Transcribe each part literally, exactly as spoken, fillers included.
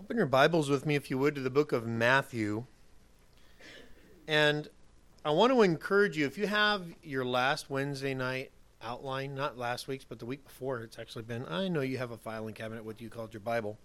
Open your Bibles with me, if you would, to the book of Matthew. And I want to encourage you, if you have your last Wednesday night outline, not last week's, but the week before, it's actually been, I know you have a filing cabinet, what you called your Bible.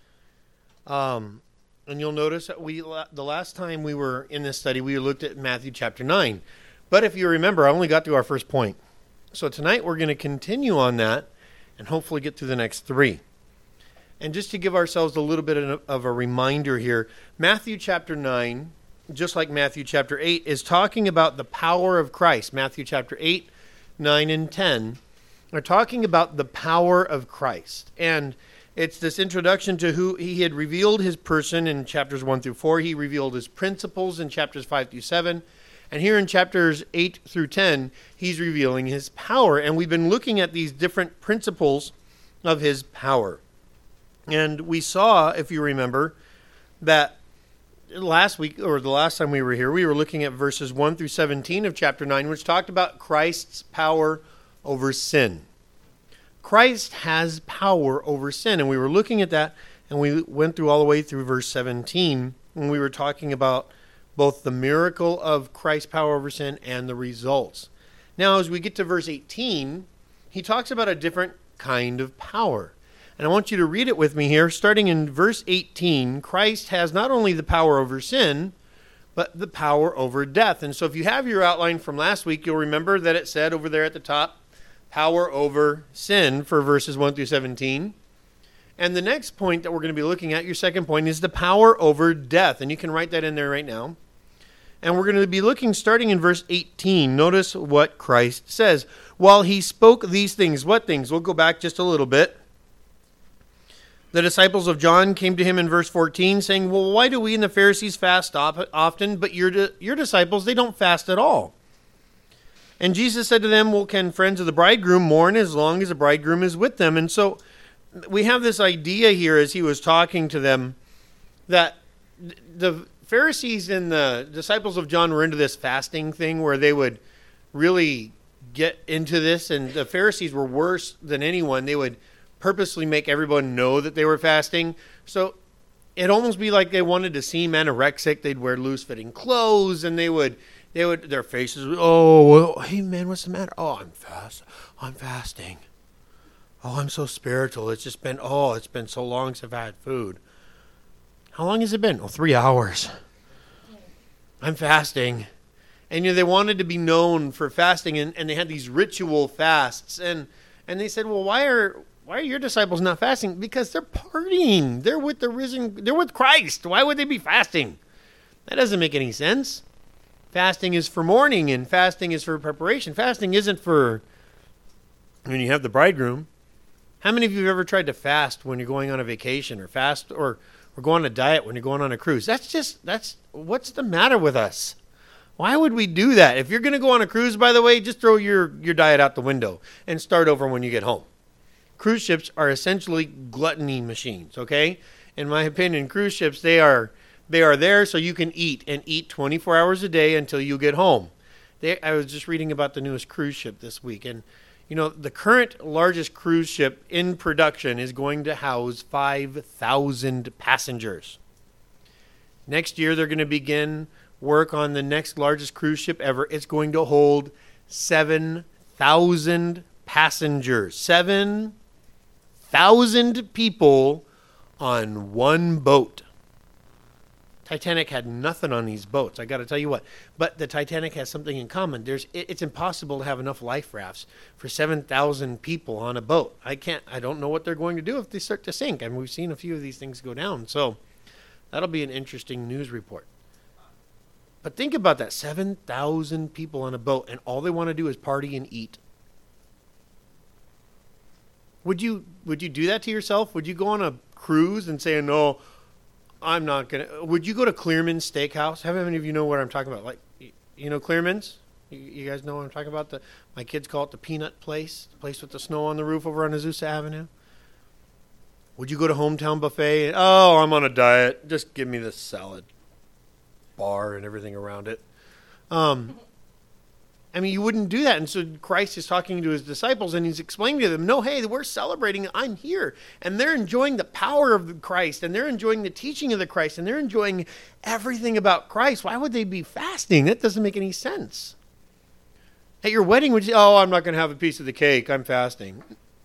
Um, and you'll notice that we, the last time we were in this study, we looked at Matthew chapter nine. But if you remember, I only got through our first point. So tonight we're going to continue on that and hopefully get through the next three. And just to give ourselves a little bit of a reminder here, Matthew chapter nine, just like Matthew chapter eight, is talking about the power of Christ. Matthew chapter eight, nine, and ten are talking about the power of Christ. And it's this introduction to who he had revealed his person in chapters one through four. He revealed his principles in chapters five through seven. And here in chapters eight through ten, he's revealing his power. And we've been looking at these different principles of his power. And we saw, if you remember, that last week, or the last time we were here, we were looking at verses one through seventeen of chapter nine, which talked about Christ's power over sin. Christ has power over sin, and we were looking at that, and we went through all the way through verse seventeen, and we were talking about both the miracle of Christ's power over sin and the results. Now, as we get to verse eighteen, he talks about a different kind of power. And I want you to read it with me here. Starting in verse eighteen, Christ has not only the power over sin, but the power over death. And so if you have your outline from last week, you'll remember that it said over there at the top, power over sin for verses one through seventeen. And the next point that we're going to be looking at, your second point, is the power over death. And you can write that in there right now. And we're going to be looking starting in verse eighteen. Notice what Christ says. While he spoke these things, what things? We'll go back just a little bit. The disciples of John came to him in verse fourteen, saying, well, why do we and the Pharisees fast often, but your, your disciples, they don't fast at all? And Jesus said to them, well, can friends of the bridegroom mourn as long as the bridegroom is with them? And so we have this idea here as he was talking to them that the Pharisees and the disciples of John were into this fasting thing where they would really get into this, and the Pharisees were worse than anyone. They would purposely make everyone know that they were fasting. So it'd almost be like they wanted to seem anorexic. They'd wear loose-fitting clothes, and they would, they would, their faces would, oh, well, hey man, what's the matter? Oh, I'm fast. I'm fasting. Oh, I'm so spiritual. It's just been, oh, it's been so long since I've had food. How long has it been? Oh, three hours. I'm fasting. And you know, they wanted to be known for fasting, and, and they had these ritual fasts. And and they said, well, why are why are your disciples not fasting? Because they're partying. They're with the risen, they're with Christ. Why would they be fasting? That doesn't make any sense. Fasting is for mourning, and fasting is for preparation. Fasting isn't for when you have the bridegroom. How many of you have ever tried to fast when you're going on a vacation, or fast or or go on a diet when you're going on a cruise? That's just, that's, what's the matter with us? Why would we do that? If you're going to go on a cruise, by the way, just throw your, your diet out the window and start over when you get home. Cruise ships are essentially gluttony machines, okay? In my opinion, cruise ships, they are they are there so you can eat, and eat twenty-four hours a day until you get home. They, I was just reading about the newest cruise ship this week, and you know, the current largest cruise ship in production is going to house five thousand passengers. Next year, they're going to begin work on the next largest cruise ship ever. It's going to hold seven thousand passengers. seven thousand people on one boat. Titanic had nothing on these boats, I got to tell you what. But the Titanic has something in common. There's, it, it's impossible to have enough life rafts for seven thousand people on a boat. I can't, I don't know what they're going to do if they start to sink. I mean, we've seen a few of these things go down. So that'll be an interesting news report. But think about that, seven thousand people on a boat, and all they want to do is party and eat. Would you would you do that to yourself? Would you go on a cruise and say, no, I'm not going to? Would you go to Clearman's Steakhouse? How many of you know what I'm talking about? Like, you know Clearman's? You, you guys know what I'm talking about? The, my kids call it the Peanut Place, the place with the snow on the roof over on Azusa Avenue. Would you go to Hometown Buffet? Oh, I'm on a diet. Just give me the salad bar and everything around it. Um, I mean, you wouldn't do that. And so Christ is talking to his disciples and he's explaining to them, no, hey, we're celebrating. I'm here. And they're enjoying the power of the Christ and they're enjoying the teaching of the Christ and they're enjoying everything about Christ. Why would they be fasting? That doesn't make any sense. At your wedding, would you say, oh, I'm not going to have a piece of the cake. I'm fasting.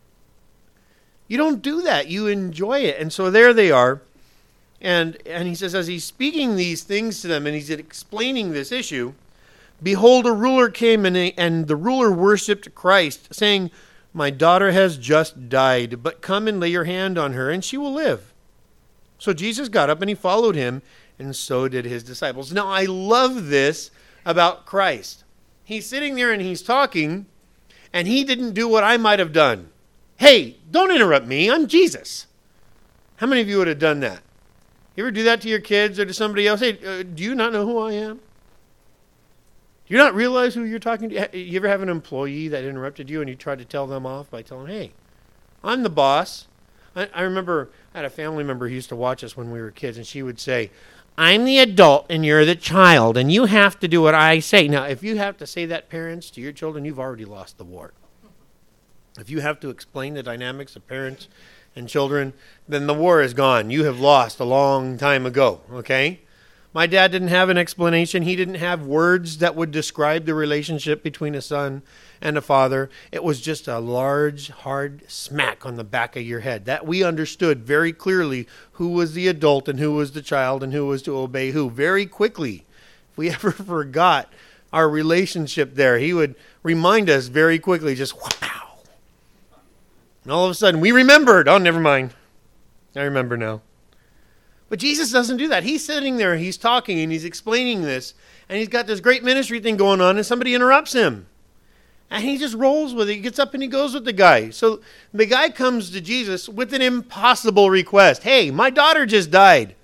You don't do that. You enjoy it. And so there they are. And, and he says, as he's speaking these things to them and he's explaining this issue, behold, a ruler came and, and the ruler worshipped Christ, saying, my daughter has just died, but come and lay your hand on her and she will live. So Jesus got up and he followed him, and so did his disciples. Now, I love this about Christ. He's sitting there and he's talking, and he didn't do what I might have done. Hey, don't interrupt me. I'm Jesus. How many of you would have done that? You ever do that to your kids or to somebody else? Hey, uh, do you not know who I am? Do you not realize who you're talking to? You ever have an employee that interrupted you and you tried to tell them off by telling, hey, I'm the boss. I, I remember I had a family member who used to watch us when we were kids, and she would say, I'm the adult and you're the child, and you have to do what I say. Now, if you have to say that, parents, to your children, you've already lost the war. If you have to explain the dynamics of parents and children, then the war is gone. You have lost a long time ago, okay? My dad didn't have an explanation. He didn't have words that would describe the relationship between a son and a father. It was just a large, hard smack on the back of your head. That we understood very clearly who was the adult and who was the child and who was to obey who. Very quickly. If we ever forgot our relationship there, he would remind us very quickly, just wow. And all of a sudden, we remembered. Oh, never mind. I remember now. But Jesus doesn't do that. He's sitting there, he's talking, and he's explaining this, and he's got this great ministry thing going on, and somebody interrupts him. And he just rolls with it. He gets up and he goes with the guy. So the guy comes to Jesus with an impossible request. Hey, my daughter just died.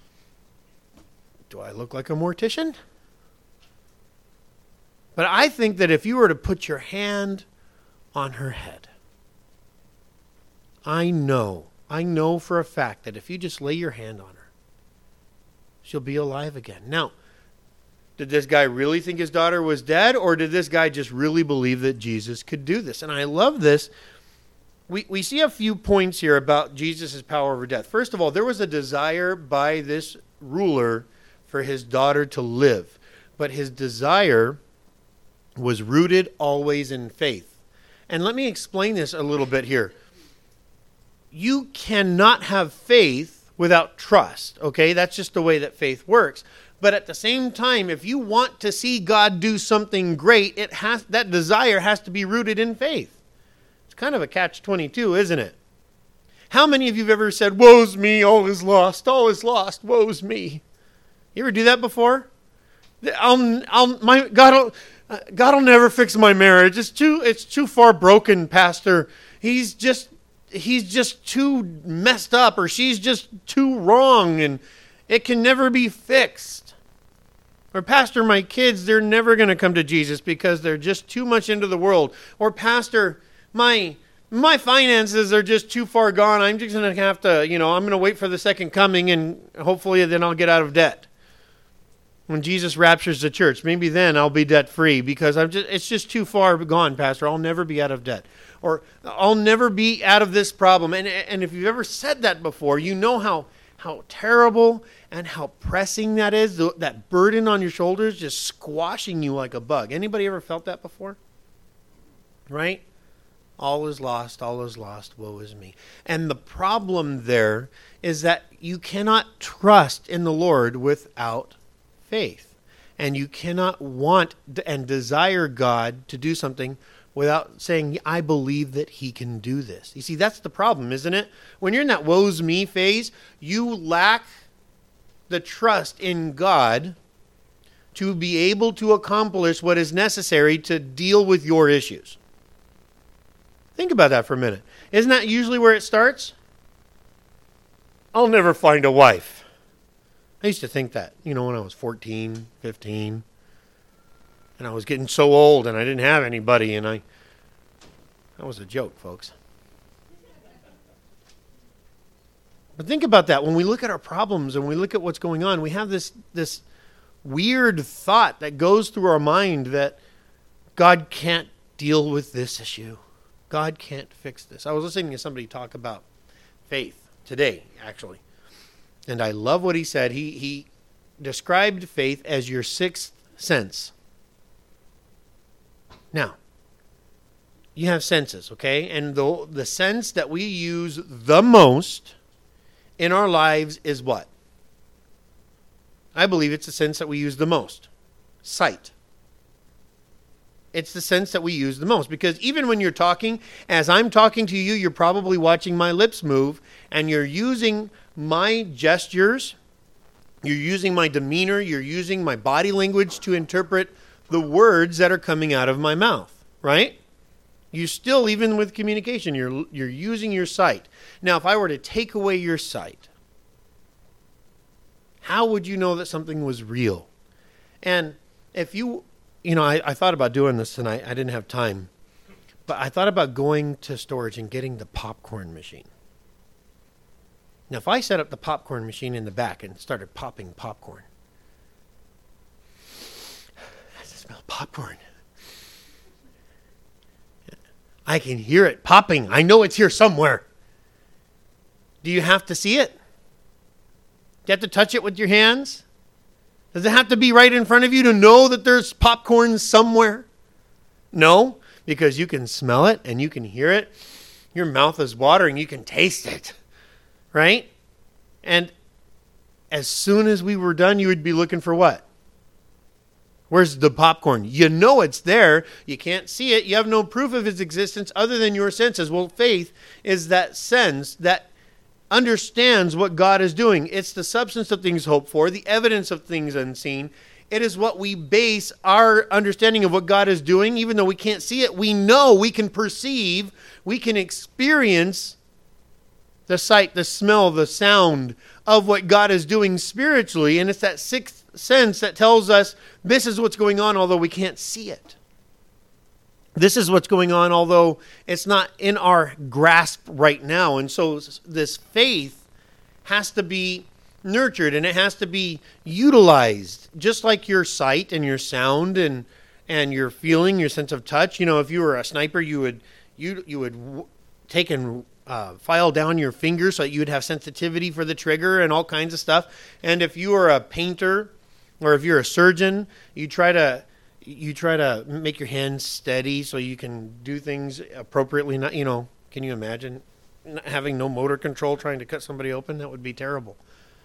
Do I look like a mortician? But I think that if you were to put your hand on her head, I know, I know for a fact that if you just lay your hand on her, she'll be alive again. Now, did this guy really think his daughter was dead, or did this guy just really believe that Jesus could do this? And I love this. We we see a few points here about Jesus' power over death. First of all, there was a desire by this ruler for his daughter to live. But his desire was rooted always in faith. And let me explain this a little bit here. You cannot have faith without trust, okay? That's just the way that faith works. But at the same time, if you want to see God do something great, it has that desire has to be rooted in faith. It's kind of a catch twenty-two, isn't it? How many of you have ever said, woe's me, all is lost, all is lost, woe's me? You ever do that before? I'll, I'll, my, God will, uh, God will never fix my marriage. It's too, it's too far broken, Pastor. He's just, he's just too messed up, or she's just too wrong, and it can never be fixed. Or, Pastor, my kids, they're never going to come to Jesus because they're just too much into the world. Or, Pastor, my my finances are just too far gone. I'm just going to have to, you know, I'm going to wait for the second coming, and hopefully then I'll get out of debt. When Jesus raptures the church, maybe then I'll be debt free because I'm just it's just too far gone, Pastor. I'll never be out of debt. Or I'll never be out of this problem. And and if you've ever said that before, you know how how terrible and how pressing that is, that burden on your shoulders just squashing you like a bug. Anybody ever felt that before? Right? All is lost, all is lost, woe is me. And the problem there is that you cannot trust in the Lord without faith. And you cannot want and desire God to do something without saying, I believe that he can do this. You see, that's the problem, isn't it? When you're in that woe's me phase, you lack the trust in God to be able to accomplish what is necessary to deal with your issues. Think about that for a minute. Isn't that usually where it starts? I'll never find a wife. I used to think that, you know, when I was fourteen, fifteen, and I was getting so old and I didn't have anybody, and I, that was a joke, folks. But think about that. When we look at our problems and we look at what's going on, we have this this weird thought that goes through our mind that God can't deal with this issue. God can't fix this. I was listening to somebody talk about faith today, actually. And I love what he said. He, he described faith as your sixth sense. Now, you have senses, okay? And the, the sense that we use the most in our lives is what? I believe it's the sense that we use the most. Sight. It's the sense that we use the most. Because even when you're talking, as I'm talking to you, you're probably watching my lips move, and you're using my gestures, you're using my demeanor, you're using my body language to interpret the words that are coming out of my mouth, right? You still, even with communication, you're you're using your sight. Now, if I were to take away your sight, how would you know that something was real? And if you, you know, I, I thought about doing this tonight. I didn't have time. But I thought about going to storage and getting the popcorn machine. Now, if I set up the popcorn machine in the back and started popping popcorn, that's the smell of popcorn. I can hear it popping. I know it's here somewhere. Do you have to see it? Do you have to touch it with your hands? Does it have to be right in front of you to know that there's popcorn somewhere? No, because you can smell it and you can hear it. Your mouth is watering. You can taste it, right? And as soon as we were done, you would be looking for what? Where's the popcorn? You know it's there. You can't see it. You have no proof of its existence other than your senses. Well, faith is that sense that understands what God is doing. It's the substance of things hoped for, the evidence of things unseen. It is what we base our understanding of what God is doing. Even though we can't see it, we know, we can perceive, we can experience the sight, the smell, the sound of what God is doing spiritually. And it's that sixth sense that tells us this is what's going on, although we can't see it. This is what's going on, although it's not in our grasp right now. And so this faith has to be nurtured and it has to be utilized, just like your sight and your sound and and your feeling, your sense of touch. You know, if you were a sniper, you would you you would w- take and uh, file down your fingers so that you would have sensitivity for the trigger and all kinds of stuff. And if you are a painter, or if you're a surgeon, you try to you try to make your hands steady so you can do things appropriately. Not, you know, can you imagine having no motor control trying to cut somebody open? That would be terrible.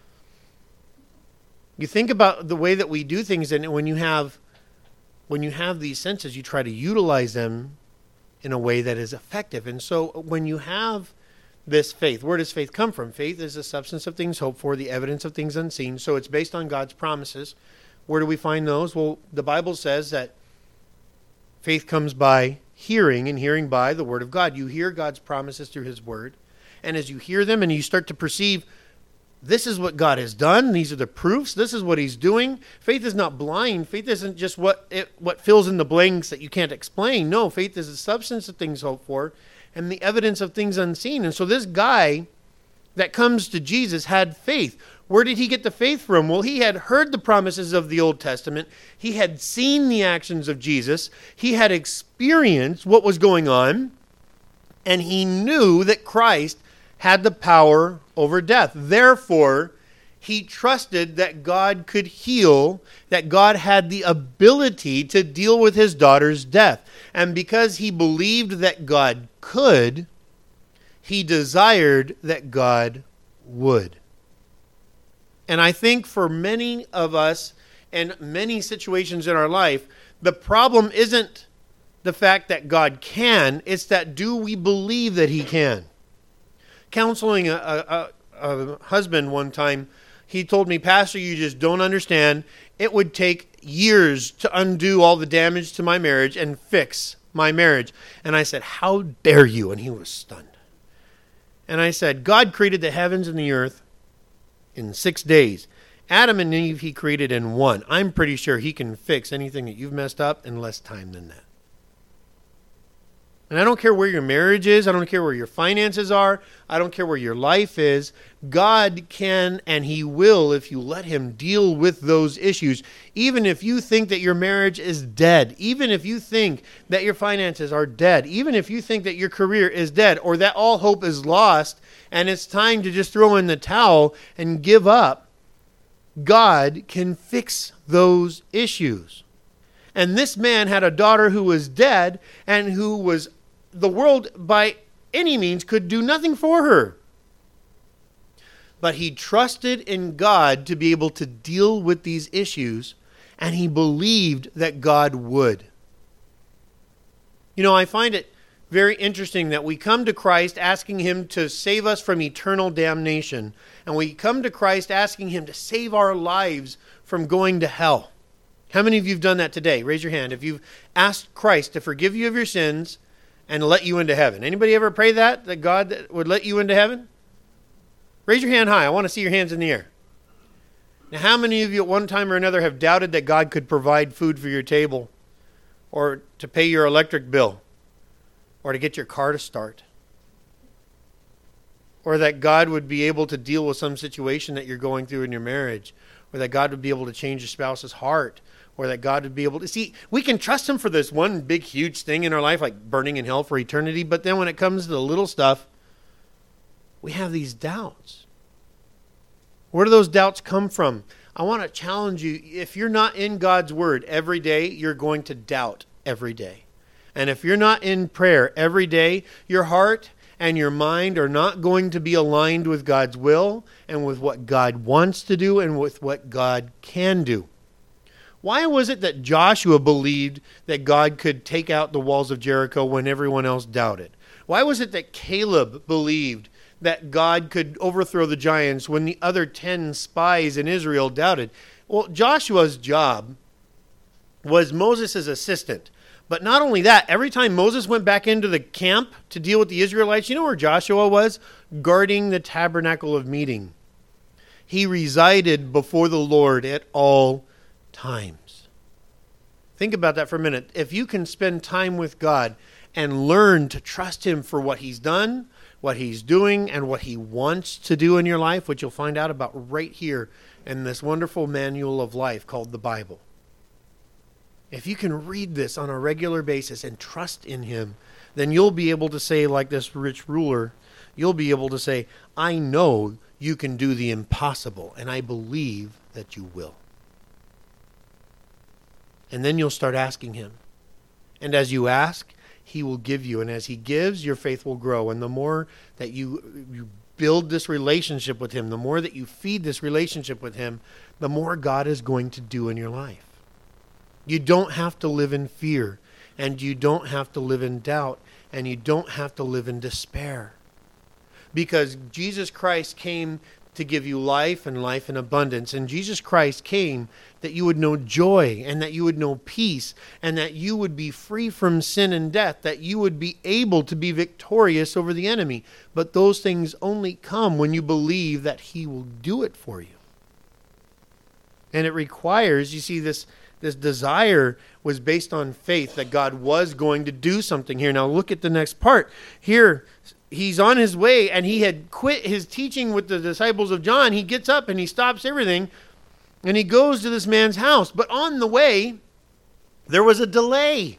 You think about the way that we do things, and when you have when you have these senses, you try to utilize them in a way that is effective. And so when you have this faith, where does faith come from? Faith is the substance of things hoped for, the evidence of things unseen. So it's based on God's promises. Where do we find those? Well, the Bible says that faith comes by hearing, and hearing by the word of God. You hear God's promises through his word. And as you hear them and you start to perceive, this is what God has done, these are the proofs, this is what he's doing. Faith is not blind. Faith isn't just what it, what fills in the blanks that you can't explain. No, faith is the substance of things hoped for and the evidence of things unseen. And so this guy that comes to Jesus had faith. Where did he get the faith from? Well, he had heard the promises of the Old Testament. He had seen the actions of Jesus. He had experienced what was going on. And he knew that Christ had the power over death. Therefore, he trusted that God could heal, that God had the ability to deal with his daughter's death. And because he believed that God could, he desired that God would. And I think for many of us and many situations in our life, the problem isn't the fact that God can, it's that do we believe that he can? Counseling a, a, a husband one time, he told me, Pastor, you just don't understand. It would take years to undo all the damage to my marriage and fix my marriage. And I said, how dare you? And he was stunned. And I said, God created the heavens and the earth in six days. Adam and Eve he created in one. I'm pretty sure he can fix anything that you've messed up in less time than that. And I don't care where your marriage is. I don't care where your finances are. I don't care where your life is. God can and he will if you let him deal with those issues. Even if you think that your marriage is dead. Even if you think that your finances are dead. Even if you think that your career is dead or that all hope is lost and it's time to just throw in the towel and give up. God can fix those issues. And this man had a daughter who was dead and who was the world by any means could do nothing for her. But he trusted in God to be able to deal with these issues, and he believed that God would. You know, I find it very interesting that we come to Christ asking him to save us from eternal damnation, and we come to Christ asking him to save our lives from going to hell. How many of you have done that today? Raise your hand. If you've asked Christ to forgive you of your sins and let you into heaven. Anybody ever pray that, that God would let you into heaven? Raise your hand high. I want to see your hands in the air. Now, how many of you at one time or another have doubted that God could provide food for your table or to pay your electric bill or to get your car to start? Or that God would be able to deal with some situation that you're going through in your marriage, or that God would be able to change your spouse's heart, or that God would be able to... See, we can trust him for this one big, huge thing in our life, like burning in hell for eternity, but then when it comes to the little stuff, we have these doubts. Where do those doubts come from? I want to challenge you. If you're not in God's word every day, you're going to doubt every day. And if you're not in prayer every day, your heart and your mind are not going to be aligned with God's will and with what God wants to do and with what God can do. Why was it that Joshua believed that God could take out the walls of Jericho when everyone else doubted? Why was it that Caleb believed that God could overthrow the giants when the other ten spies in Israel doubted? Well, Joshua's job was Moses' assistant. But not only that, every time Moses went back into the camp to deal with the Israelites, you know where Joshua was? Guarding the tabernacle of meeting. He resided before the Lord at all times. Think about that for a minute. If you can spend time with God and learn to trust him for what he's done, what he's doing, and what he wants to do in your life, which you'll find out about right here in this wonderful manual of life called the Bible. If you can read this on a regular basis and trust in him, then you'll be able to say, like this rich ruler, you'll be able to say, I know you can do the impossible, and I believe that you will. And then you'll start asking him. And as you ask, he will give you. And as he gives, your faith will grow. And the more that you, you build this relationship with him, the more that you feed this relationship with him, the more God is going to do in your life. You don't have to live in fear, and you don't have to live in doubt, and you don't have to live in despair. Because Jesus Christ came to give you life and life in abundance. And Jesus Christ came that you would know joy and that you would know peace and that you would be free from sin and death, that you would be able to be victorious over the enemy. But those things only come when you believe that he will do it for you. And it requires, you see, this This desire was based on faith that God was going to do something here. Now look at the next part. Here, he's on his way and he had quit his teaching with the disciples of John. He gets up and he stops everything and he goes to this man's house. But on the way, there was a delay.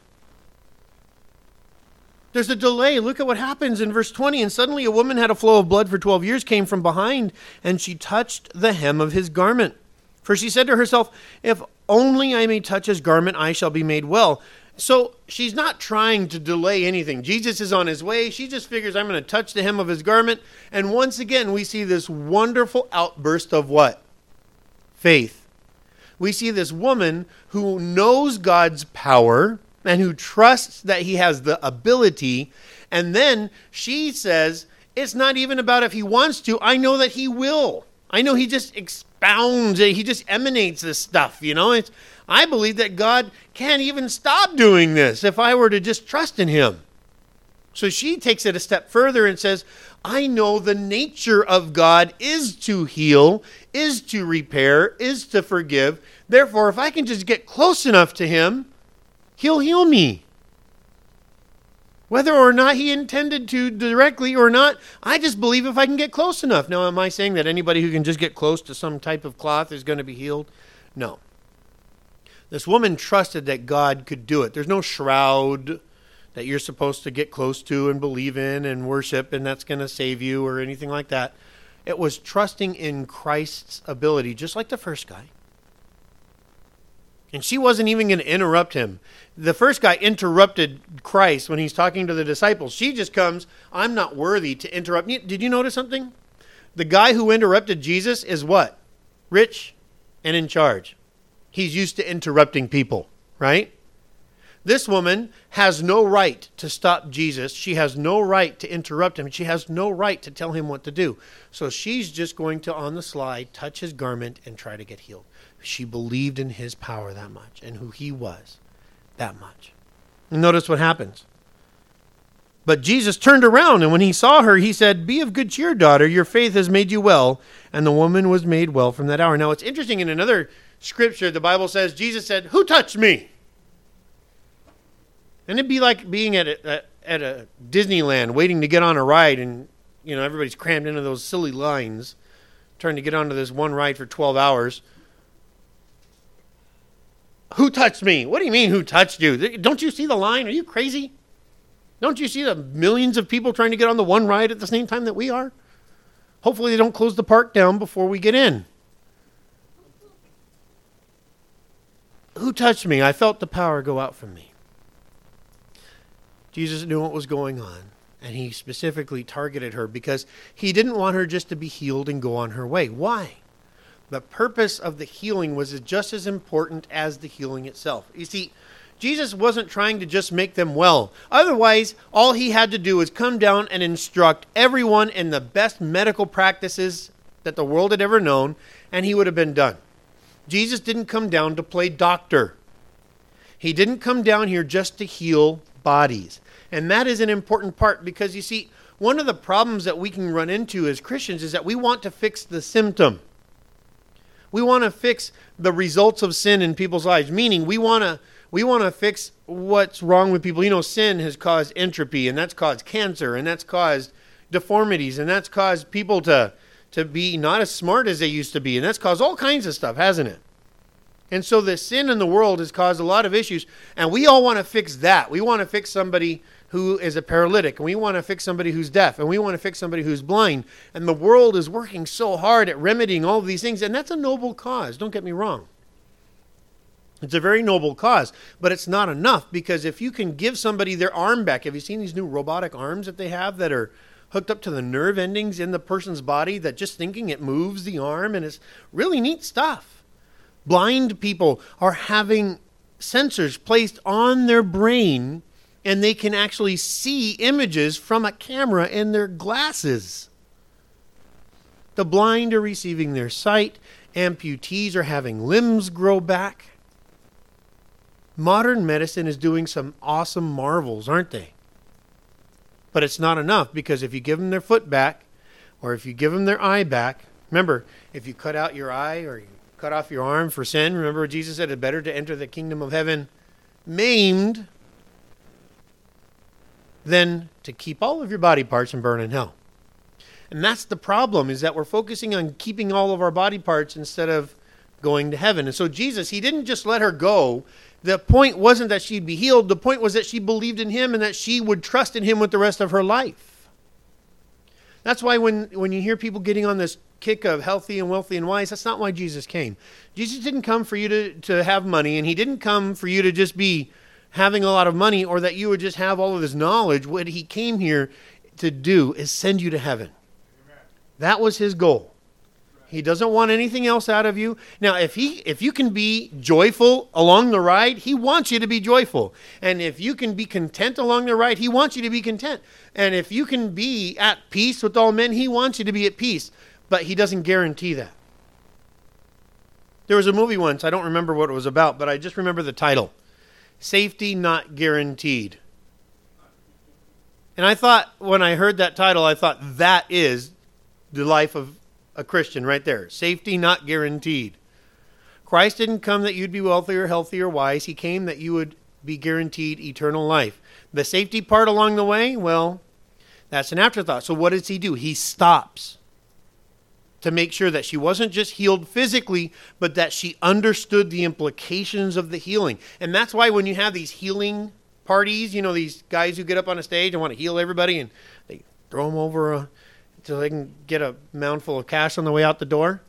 There's a delay. Look at what happens in verse twenty. And suddenly a woman had a flow of blood for twelve years, came from behind, and she touched the hem of his garment. For she said to herself, if only I may touch his garment, I shall be made well. So she's not trying to delay anything. Jesus is on his way. She just figures, I'm going to touch the hem of his garment. And once again, we see this wonderful outburst of what? Faith. We see this woman who knows God's power and who trusts that he has the ability. And then she says, it's not even about if he wants to. I know that he will. I know he just expounds it. He just emanates this stuff, you know. It's, I believe that God can't even stop doing this if I were to just trust in him. So she takes it a step further and says, I know the nature of God is to heal, is to repair, is to forgive. Therefore, if I can just get close enough to him, he'll heal me. Whether or not he intended to directly or not, I just believe if I can get close enough. Now, am I saying that anybody who can just get close to some type of cloth is going to be healed? No. This woman trusted that God could do it. There's no shroud that you're supposed to get close to and believe in and worship, and that's going to save you or anything like that. It was trusting in Christ's ability, just like the first guy. And she wasn't even going to interrupt him. The first guy interrupted Christ when he's talking to the disciples. She just comes, I'm not worthy to interrupt. Did you notice something? The guy who interrupted Jesus is what? Rich and in charge. He's used to interrupting people, right? This woman has no right to stop Jesus. She has no right to interrupt him. She has no right to tell him what to do. So she's just going to, on the slide, touch his garment and try to get healed. She believed in his power that much and who he was that much. And notice what happens. But Jesus turned around, and when he saw her, he said, "Be of good cheer, daughter. Your faith has made you well." And the woman was made well from that hour. Now, it's interesting. In another scripture, the Bible says, Jesus said, "Who touched me?" And it'd be like being at a, at a Disneyland waiting to get on a ride, and you know everybody's crammed into those silly lines trying to get onto this one ride for twelve hours. Who touched me? What do you mean, who touched you? Don't you see the line? Are you crazy? Don't you see the millions of people trying to get on the one ride at the same time that we are? Hopefully they don't close the park down before we get in. Who touched me? I felt the power go out from me. Jesus knew what was going on, and he specifically targeted her because he didn't want her just to be healed and go on her way. Why? The purpose of the healing was just as important as the healing itself. You see, Jesus wasn't trying to just make them well. Otherwise, all he had to do was come down and instruct everyone in the best medical practices that the world had ever known, and he would have been done. Jesus didn't come down to play doctor. He didn't come down here just to heal bodies. And that is an important part because, you see, one of the problems that we can run into as Christians is that we want to fix the symptom. We want to fix the results of sin in people's lives, meaning we want to we want to fix what's wrong with people. You know, sin has caused entropy, and that's caused cancer, and that's caused deformities, and that's caused people to, to be not as smart as they used to be, and that's caused all kinds of stuff, hasn't it? And so the sin in the world has caused a lot of issues, and we all want to fix that. We want to fix somebody who is a paralytic, and we want to fix somebody who's deaf, and we want to fix somebody who's blind. And the world is working so hard at remedying all of these things, and that's a noble cause. Don't get me wrong. It's a very noble cause, but it's not enough, because if you can give somebody their arm back, have you seen these new robotic arms that they have that are hooked up to the nerve endings in the person's body that just thinking it moves the arm, and it's really neat stuff. Blind people are having sensors placed on their brain, and they can actually see images from a camera in their glasses. The blind are receiving their sight. Amputees are having limbs grow back. Modern medicine is doing some awesome marvels, aren't they? But it's not enough, because if you give them their foot back, or if you give them their eye back, remember, if you cut out your eye or you cut off your arm for sin, remember Jesus said it's better to enter the kingdom of heaven maimed than to keep all of your body parts and burn in hell. And that's the problem, is that we're focusing on keeping all of our body parts instead of going to heaven. And so Jesus, he didn't just let her go. The point wasn't that she'd be healed. The point was that she believed in him and that she would trust in him with the rest of her life. That's why when, when you hear people getting on this kick of healthy and wealthy and wise, that's not why Jesus came. Jesus didn't come for you to, to have money, and he didn't come for you to just be having a lot of money or that you would just have all of this knowledge. What he came here to do is send you to heaven. Amen. That was his goal. He doesn't want anything else out of you. Now, if he, if you can be joyful along the ride, he wants you to be joyful. And if you can be content along the ride, he wants you to be content. And if you can be at peace with all men, he wants you to be at peace. But he doesn't guarantee that. There was a movie once, I don't remember what it was about, but I just remember the title. Safety Not Guaranteed. And I thought, when I heard that title, I thought that is the life of a Christian right there. Safety not guaranteed. Christ didn't come that you'd be wealthy or healthy or wise. He came that you would be guaranteed eternal life. The safety part along the way, well, that's an afterthought. So what does he do? He stops to make sure that she wasn't just healed physically, but that she understood the implications of the healing. And that's why when you have these healing parties, you know, these guys who get up on a stage and want to heal everybody, and they throw them over a, so they can get a mound full of cash on the way out the door.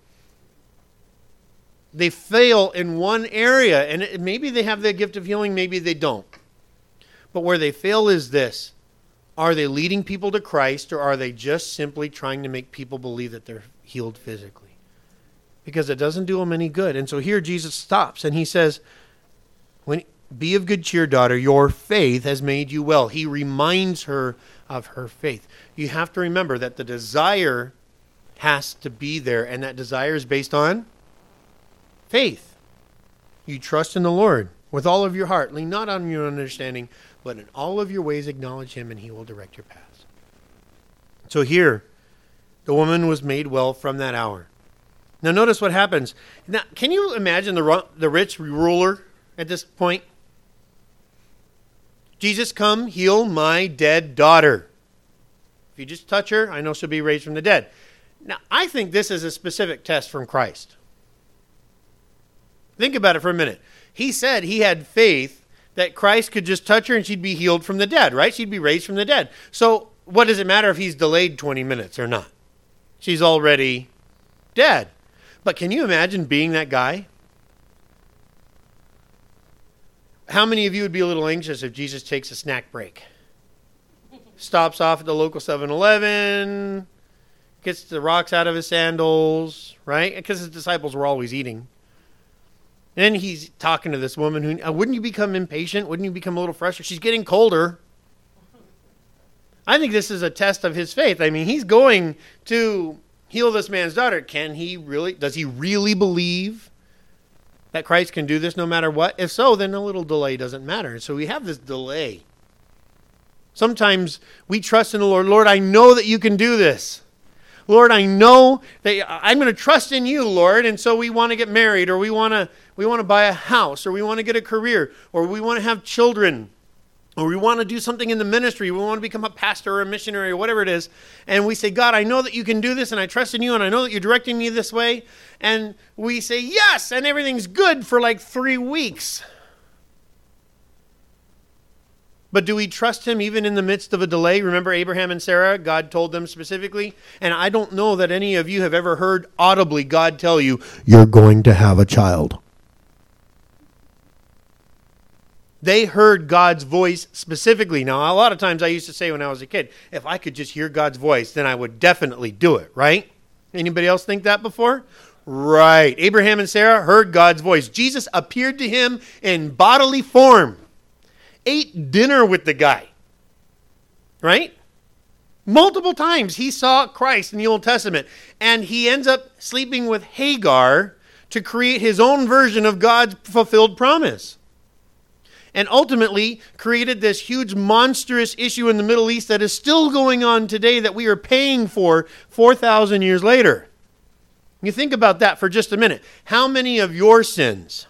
They fail in one area, and it, maybe they have the gift of healing, maybe they don't. But where they fail is this. Are they leading people to Christ, or are they just simply trying to make people believe that they're healed physically? Because it doesn't do them any good. And so here Jesus stops and he says, "When be of good cheer, daughter, your faith has made you well." He reminds her of her faith. You have to remember that the desire has to be there, and that desire is based on faith. You trust in the Lord with all of your heart. Lean not on your understanding, but in all of your ways acknowledge him, and he will direct your paths. So here, the woman was made well from that hour. Now notice what happens. Now, can you imagine the, the rich ruler at this point? Jesus, come heal my dead daughter. If you just touch her, I know she'll be raised from the dead. Now, I think this is a specific test from Christ. Think about it for a minute. He said he had faith that Christ could just touch her and she'd be healed from the dead, right? She'd be raised from the dead. So what does it matter if he's delayed twenty minutes or not? She's already dead. But can you imagine being that guy? How many of you would be a little anxious if Jesus takes a snack break? Stops off at the local seven eleven, gets the rocks out of his sandals, right? Because his disciples were always eating. And then he's talking to this woman who, uh, wouldn't you become impatient? Wouldn't you become a little frustrated? She's getting colder. I think this is a test of his faith. I mean, he's going to heal this man's daughter. Can he really, does he really believe that Christ can do this no matter what? If so, then a little delay doesn't matter. So we have this delay. Sometimes we trust in the Lord. Lord, I know that you can do this. Lord, I know that I'm going to trust in you, Lord. And so we want to get married, or we want to we want to buy a house, or we want to get a career, or we want to have children, or we want to do something in the ministry. We want to become a pastor or a missionary or whatever it is. And we say, God, I know that you can do this, and I trust in you, and I know that you're directing me this way. And we say, yes, and everything's good for like three weeks. But do we trust him even in the midst of a delay? Remember Abraham and Sarah? God told them specifically. And I don't know that any of you have ever heard audibly God tell you, you're going to have a child. They heard God's voice specifically. Now, a lot of times I used to say when I was a kid, if I could just hear God's voice, then I would definitely do it, right? Anybody else think that before? Right. Abraham and Sarah heard God's voice. Jesus appeared to him in bodily form. Ate dinner with the guy, right? Multiple times he saw Christ in the Old Testament, and he ends up sleeping with Hagar to create his own version of God's fulfilled promise. And ultimately created this huge monstrous issue in the Middle East that is still going on today that we are paying for four thousand years later. You think about that for just a minute. How many of your sins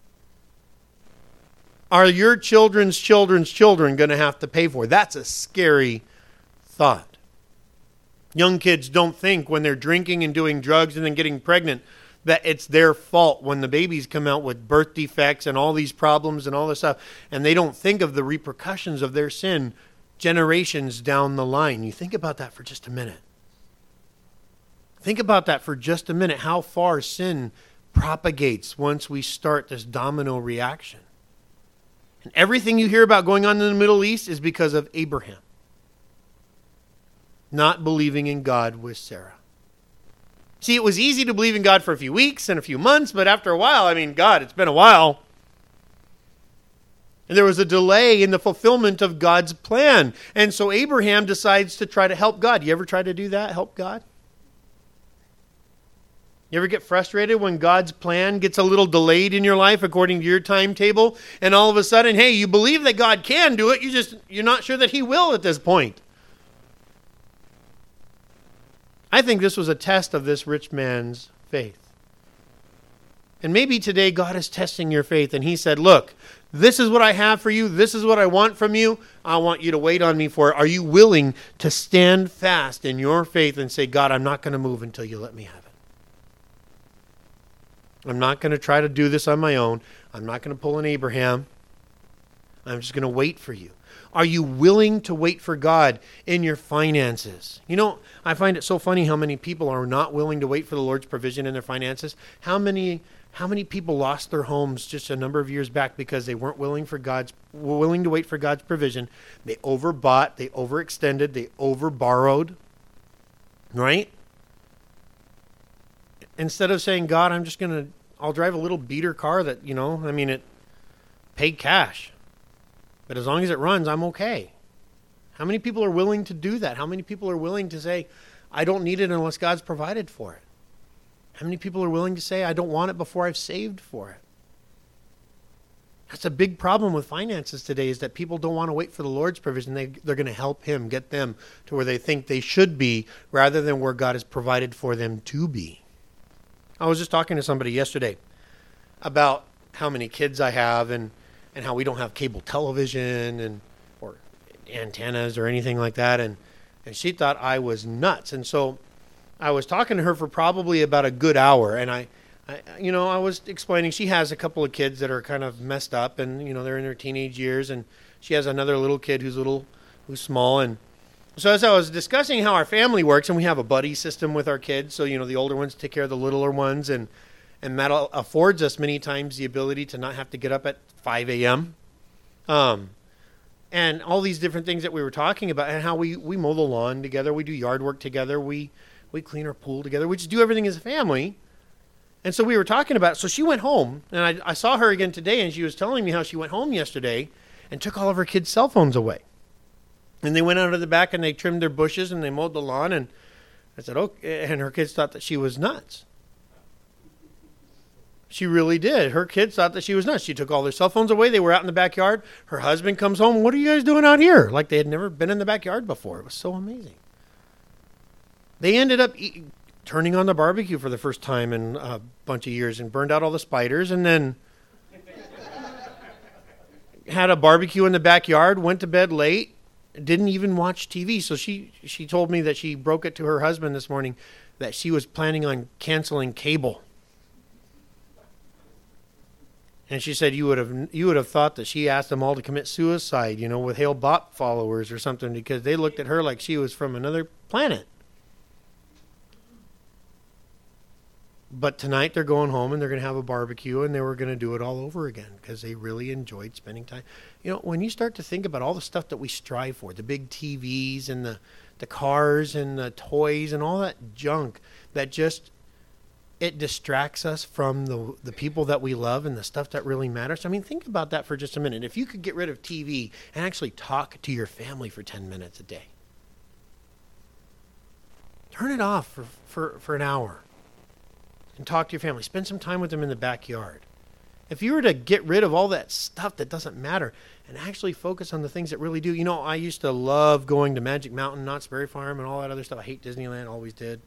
are your children's children's children going to have to pay for? That's a scary thought. Young kids don't think when they're drinking and doing drugs and then getting pregnant that it's their fault when the babies come out with birth defects and all these problems and all this stuff. And they don't think of the repercussions of their sin generations down the line. You think about that for just a minute. Think about that for just a minute, how far sin propagates once we start this domino reaction. And everything you hear about going on in the Middle East is because of Abraham not believing in God with Sarah. See, it was easy to believe in God for a few weeks and a few months, but after a while, I mean, God, it's been a while. And there was a delay in the fulfillment of God's plan. And so Abraham decides to try to help God. You ever try to do that, help God? You ever get frustrated when God's plan gets a little delayed in your life according to your timetable, and all of a sudden, hey, you believe that God can do it, you just you're not sure that he will at this point. I think this was a test of this rich man's faith. And maybe today God is testing your faith and he said, look, this is what I have for you. This is what I want from you. I want you to wait on me for it. Are you willing to stand fast in your faith and say, God, I'm not going to move until you let me have it. I'm not going to try to do this on my own. I'm not going to pull an Abraham. I'm just going to wait for you. Are you willing to wait for God in your finances? You know, I find it so funny how many people are not willing to wait for the Lord's provision in their finances. How many how many people lost their homes just a number of years back because they weren't willing for God's willing to wait for God's provision? They overbought, they overextended, they overborrowed. Right? Instead of saying, God, I'm just going to I'll drive a little beater car that, you know, I mean it paid cash. But as long as it runs, I'm okay. How many people are willing to do that? How many people are willing to say, I don't need it unless God's provided for it? How many people are willing to say, I don't want it before I've saved for it? That's a big problem with finances today, is that people don't want to wait for the Lord's provision. They, they're going to help him get them to where they think they should be rather than where God has provided for them to be. I was just talking to somebody yesterday about how many kids I have and and how we don't have cable television and or antennas or anything like that. And, and she thought I was nuts. And so I was talking to her for probably about a good hour. And I, I, you know, I was explaining she has a couple of kids that are kind of messed up and, you know, they're in their teenage years. And she has another little kid who's little, who's small. And so as I was discussing how our family works, and we have a buddy system with our kids. So, you know, the older ones take care of the littler ones, and And that affords us many times the ability to not have to get up at five a.m. Um, and all these different things that we were talking about, and how we, we mow the lawn together, we do yard work together, we we clean our pool together, we just do everything as a family. And so we were talking about it. So she went home, and I, I saw her again today, and she was telling me how she went home yesterday and took all of her kids' cell phones away. And they went out of the back, and they trimmed their bushes, and they mowed the lawn, and I said, okay. And her kids thought that she was nuts. She really did. Her kids thought that she was nuts. She took all their cell phones away. They were out in the backyard. Her husband comes home. What are you guys doing out here? Like they had never been in the backyard before. It was so amazing. They ended up eat, turning on the barbecue for the first time in a bunch of years and burned out all the spiders, and then had a barbecue in the backyard, went to bed late, didn't even watch T V. So she, she told me that she broke it to her husband this morning that she was planning on canceling cable. And she said you would have you would have thought that she asked them all to commit suicide, you know, with Hale Bop followers or something, because they looked at her like she was from another planet. But tonight they're going home and they're going to have a barbecue, and they were going to do it all over again because they really enjoyed spending time. You know, when you start to think about all the stuff that we strive for, the big T Vs and the, the cars and the toys and all that junk that just... it distracts us from the the people that we love and the stuff that really matters. I mean, think about that for just a minute. If you could get rid of T V and actually talk to your family for ten minutes a day. Turn it off for, for, for an hour and talk to your family. Spend some time with them in the backyard. If you were to get rid of all that stuff that doesn't matter and actually focus on the things that really do. You know, I used to love going to Magic Mountain, Knott's Berry Farm, and all that other stuff. I hate Disneyland, always did.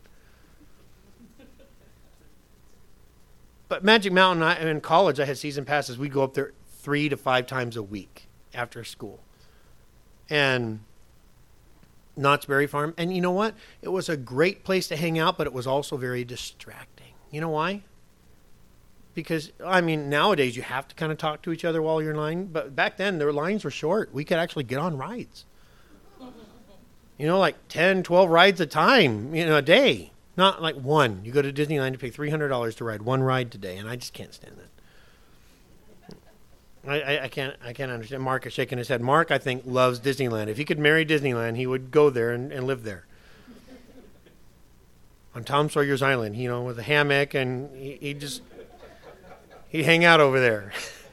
But Magic Mountain, I, in college, I had season passes. We'd go up there three to five times a week after school. And Knott's Berry Farm. And you know what? It was a great place to hang out, but it was also very distracting. You know why? Because, I mean, nowadays you have to kind of talk to each other while you're in line. But back then, their lines were short. We could actually get on rides. You know, like ten, twelve rides a time, you know, a day. Not like one. You go to Disneyland to pay three hundred dollars to ride one ride today, and I just can't stand that. I, I, I can't I can't understand. Mark is shaking his head. Mark, I think, loves Disneyland. If he could marry Disneyland, he would go there and, and live there. On Tom Sawyer's Island, you know, with a hammock, and he, he just, he'd hang out over there.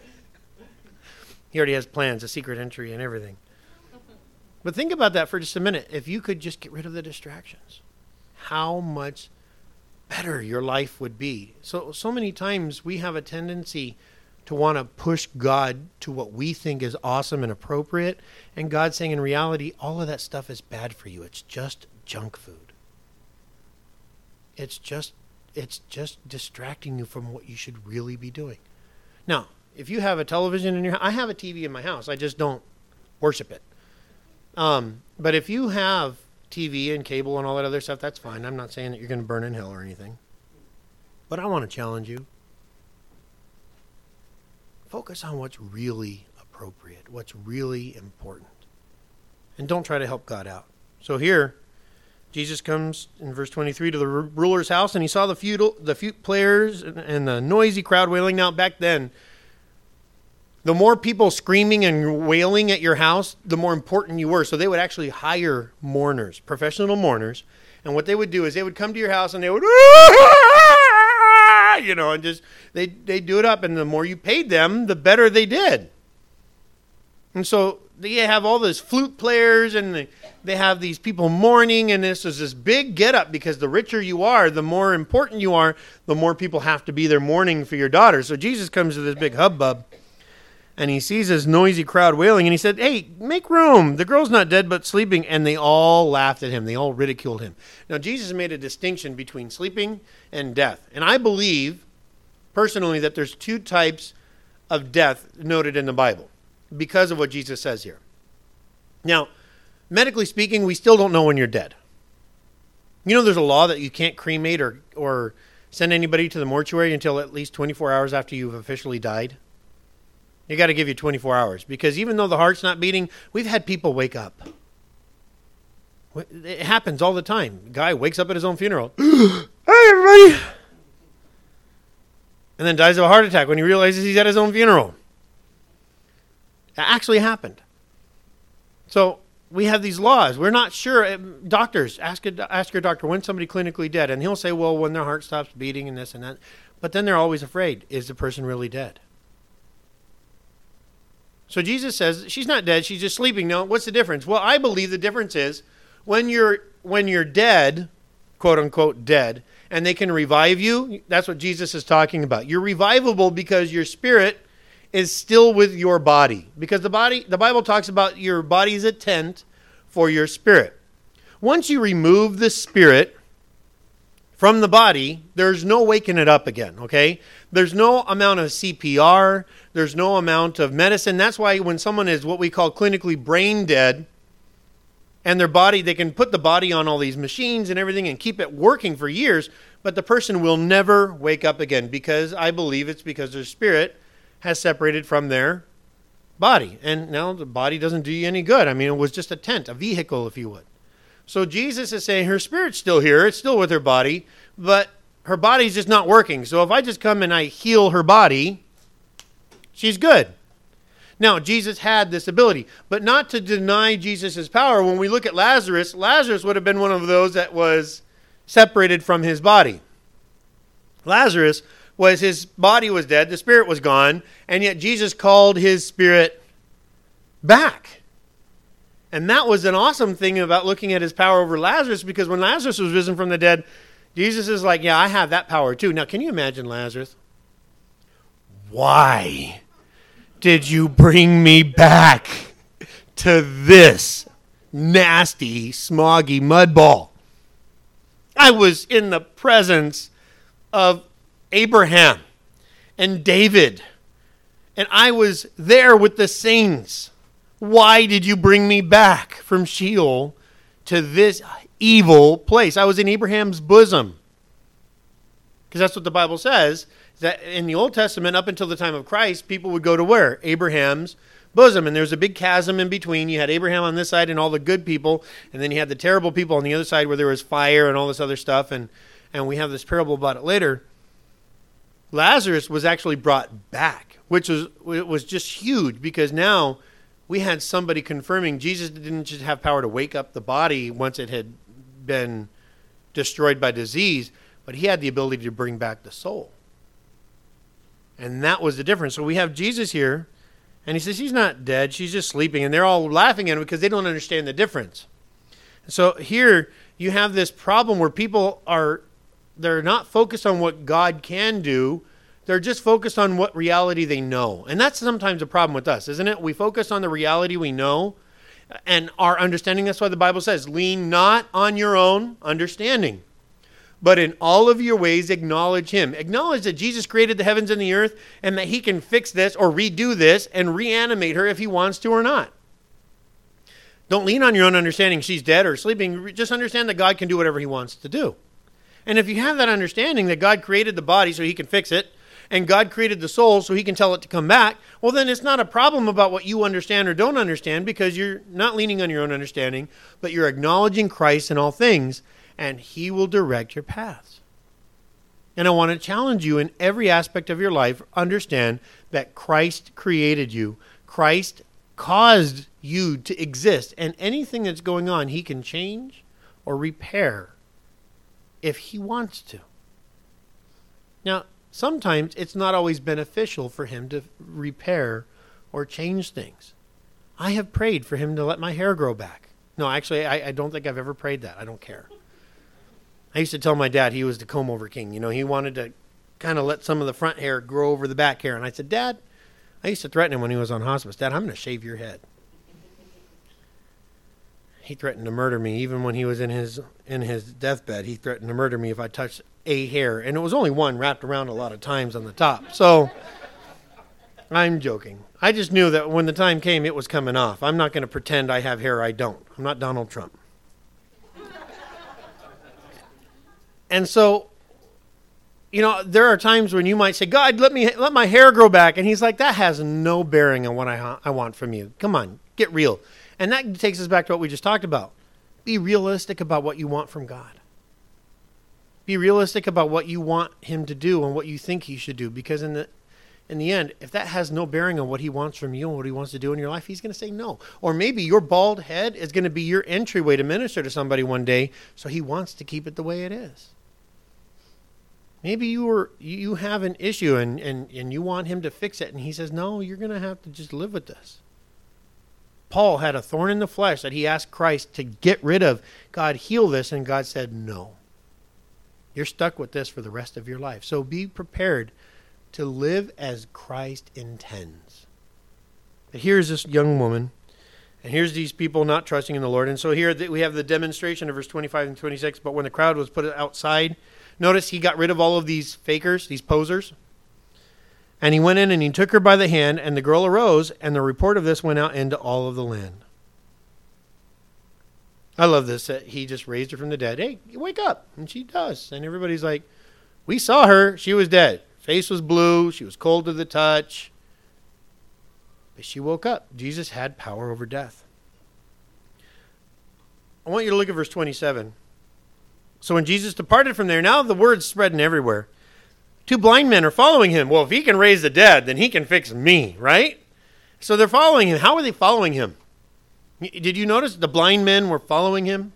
He already has plans, a secret entry and everything. But think about that for just a minute. If you could just get rid of the distractions, how much better your life would be. So, so many times we have a tendency to want to push God to what we think is awesome and appropriate. And God's saying, in reality, all of that stuff is bad for you. It's just junk food. It's just it's just distracting you from what you should really be doing. Now, if you have a television in your house, I have a T V in my house. I just don't worship it. Um, but if you have T V and cable and all that other stuff, that's fine. I'm not saying that you're going to burn in hell or anything. But I want to challenge you. Focus on what's really appropriate, what's really important. And don't try to help God out. So here, Jesus comes in verse twenty-three to the ruler's house, and he saw the feudal, the flute players and, and the noisy crowd wailing. Now, back then, the more people screaming and wailing at your house, the more important you were. So they would actually hire mourners, professional mourners. And what they would do is they would come to your house and they would, you know, and just, they they do it up. And the more you paid them, the better they did. And so they have all these flute players and they, they have these people mourning. And this is this big get up because the richer you are, the more important you are, the more people have to be there mourning for your daughter. So Jesus comes to this big hubbub. And he sees this noisy crowd wailing, and he said, hey, make room. The girl's not dead, but sleeping. And they all laughed at him. They all ridiculed him. Now, Jesus made a distinction between sleeping and death. And I believe, personally, that there's two types of death noted in the Bible because of what Jesus says here. Now, medically speaking, we still don't know when you're dead. You know, there's a law that you can't cremate or, or send anybody to the mortuary until at least twenty-four hours after you've officially died. You got to give you twenty-four hours because even though the heart's not beating, we've had people wake up. It happens all the time. A guy wakes up at his own funeral. Hey, everybody. And then dies of a heart attack when he realizes he's at his own funeral. It actually happened. So we have these laws. We're not sure. Doctors, ask, a, ask your doctor, when's somebody clinically dead? And he'll say, well, when their heart stops beating and this and that. But then they're always afraid. Is the person really dead? So Jesus says, she's not dead, she's just sleeping. Now, what's the difference? Well, I believe the difference is when you're when you're dead, quote unquote dead, and they can revive you, that's what Jesus is talking about. You're revivable because your spirit is still with your body. Because the body, the Bible talks about your body is a tent for your spirit. Once you remove the spirit from the body, there's no waking it up again, okay? There's no amount of C P R. There's no amount of medicine. That's why when someone is what we call clinically brain dead, and their body, they can put the body on all these machines and everything and keep it working for years, but the person will never wake up again because I believe it's because their spirit has separated from their body. And now the body doesn't do you any good. I mean, it was just a tent, a vehicle, if you would. So Jesus is saying her spirit's still here. It's still with her body, but her body's just not working. So if I just come and I heal her body, she's good. Now, Jesus had this ability, but not to deny Jesus' power. When we look at Lazarus, Lazarus would have been one of those that was separated from his body. Lazarus was, his body was dead, the spirit was gone, and yet Jesus called his spirit back. And that was an awesome thing about looking at his power over Lazarus, because when Lazarus was risen from the dead, Jesus is like, yeah, I have that power too. Now, can you imagine Lazarus? Why did you bring me back to this nasty, smoggy mud ball? I was in the presence of Abraham and David, and I was there with the saints. Why did you bring me back from Sheol to this evil place? I was in Abraham's bosom. Because that's what the Bible says, that in the Old Testament, up until the time of Christ, people would go to where? Abraham's bosom. And there's a big chasm in between. You had Abraham on this side and all the good people, and then you had the terrible people on the other side where there was fire and all this other stuff. And, and we have this parable about it later. Lazarus was actually brought back, which was, it was just huge, because now we had somebody confirming Jesus didn't just have power to wake up the body once it had been destroyed by disease, but he had the ability to bring back the soul. And that was the difference. So we have Jesus here, and he says she's not dead, she's just sleeping. And they're all laughing at him because they don't understand the difference. So here you have this problem where people are, they're not focused on what God can do. They're just focused on what reality they know. And that's sometimes a problem with us, isn't it? We focus on the reality we know and our understanding. That's why the Bible says, lean not on your own understanding, But in all of your ways, acknowledge him. Acknowledge that Jesus created the heavens and the earth and that he can fix this or redo this and reanimate her if he wants to or not. Don't lean on your own understanding she's dead or sleeping. Just understand that God can do whatever he wants to do. And if you have that understanding that God created the body so he can fix it, and God created the soul so he can tell it to come back, well, then it's not a problem about what you understand or don't understand, because you're not leaning on your own understanding, but you're acknowledging Christ in all things, and he will direct your paths. And I want to challenge you in every aspect of your life, understand that Christ created you. Christ caused you to exist, and anything that's going on, he can change or repair if he wants to. Now, sometimes it's not always beneficial for him to repair or change things. I have prayed for him to let my hair grow back. No, actually, I, I don't think I've ever prayed that. I don't care. I used to tell my dad he was the comb-over king. You know, he wanted to kind of let some of the front hair grow over the back hair. And I said, Dad, I used to threaten him when he was on hospice. Dad, I'm going to shave your head. He threatened to murder me. Even when he was in his in his deathbed, he threatened to murder me if I touched a hair. And it was only one wrapped around a lot of times on the top. So I'm joking. I just knew that when the time came, it was coming off. I'm not going to pretend I have hair I don't. I'm not Donald Trump. And so, you know, there are times when you might say, God, let me let my hair grow back. And he's like, that has no bearing on what I, I want from you. Come on, get real. And that takes us back to what we just talked about. Be realistic about what you want from God. Be realistic about what you want him to do and what you think he should do. Because in the in the end, if that has no bearing on what he wants from you and what he wants to do in your life, he's going to say no. Or maybe your bald head is going to be your entryway to minister to somebody one day, so he wants to keep it the way it is. Maybe you are, you have an issue and, and, and you want him to fix it, and he says, no, you're going to have to just live with this. Paul had a thorn in the flesh that he asked Christ to get rid of. God, heal this, and God said, no. You're stuck with this for the rest of your life. So be prepared to live as Christ intends. But here's this young woman, and here's these people not trusting in the Lord. And so here we have the demonstration of verse twenty-five and twenty-six. But when the crowd was put outside, notice he got rid of all of these fakers, these posers. And he went in and he took her by the hand, and the girl arose, and the report of this went out into all of the land. I love this, that he just raised her from the dead. Hey, wake up. And she does. And everybody's like, we saw her. She was dead. Face was blue. She was cold to the touch. But she woke up. Jesus had power over death. I want you to look at verse twenty-seven. So when Jesus departed from there, now the word's spreading everywhere. Two blind men are following him. Well, if he can raise the dead, then he can fix me, right? So they're following him. How are they following him? Did you notice the blind men were following him?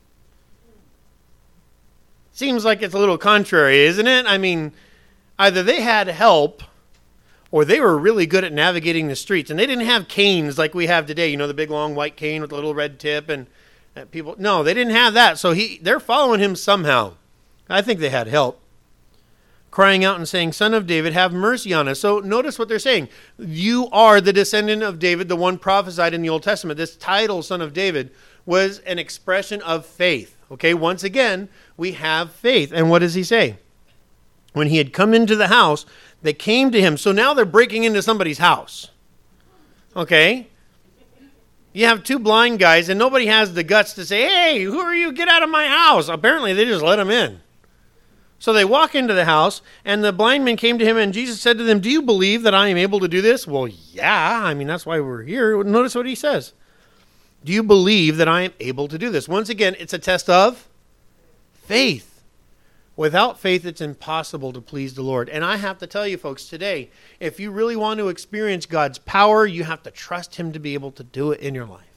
Seems like it's a little contrary, isn't it? I mean, either they had help or they were really good at navigating the streets. And they didn't have canes like we have today. You know, the big long white cane with the little red tip and uh, people. No, they didn't have that. So he, they're following him somehow. I think they had help. Crying out and saying, Son of David, have mercy on us. So notice what they're saying. You are the descendant of David, the one prophesied in the Old Testament. This title, Son of David, was an expression of faith. Okay, once again, we have faith. And what does he say? When he had come into the house, they came to him. So now they're breaking into somebody's house. Okay? You have two blind guys, and nobody has the guts to say, hey, who are you? Get out of my house. Apparently, they just let him in. So they walk into the house, and the blind men came to him, and Jesus said to them, do you believe that I am able to do this? Well, yeah. I mean, that's why we're here. Notice what he says. Do you believe that I am able to do this? Once again, it's a test of faith. Without faith, it's impossible to please the Lord. And I have to tell you, folks, today, if you really want to experience God's power, you have to trust him to be able to do it in your life.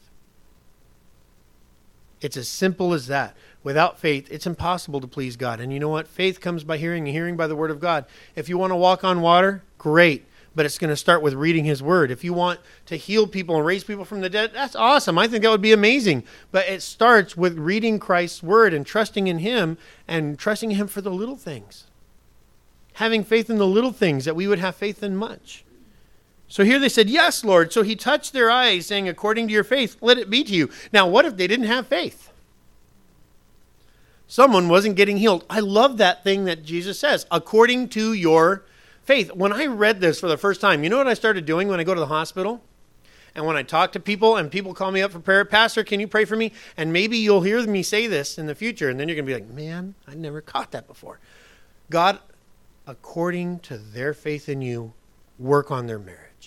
It's as simple as that. Without faith, it's impossible to please God. And you know what? Faith comes by hearing, and hearing by the word of God. If you want to walk on water, great. But it's going to start with reading his word. If you want to heal people and raise people from the dead, that's awesome. I think that would be amazing. But it starts with reading Christ's word and trusting in him and trusting him for the little things. Having faith in the little things, that we would have faith in much. So here they said, yes, Lord. So he touched their eyes, saying, according to your faith, let it be to you. Now, what if they didn't have faith? someone wasn't getting healed. I love that thing that Jesus says, according to your faith. When I read this for the first time, you know what I started doing when I go to the hospital? And when I talk to people and people call me up for prayer, Pastor, can you pray for me? And maybe you'll hear me say this in the future. And then you're going to be like, man, I never caught that before. God, according to their faith in you, work on their marriage.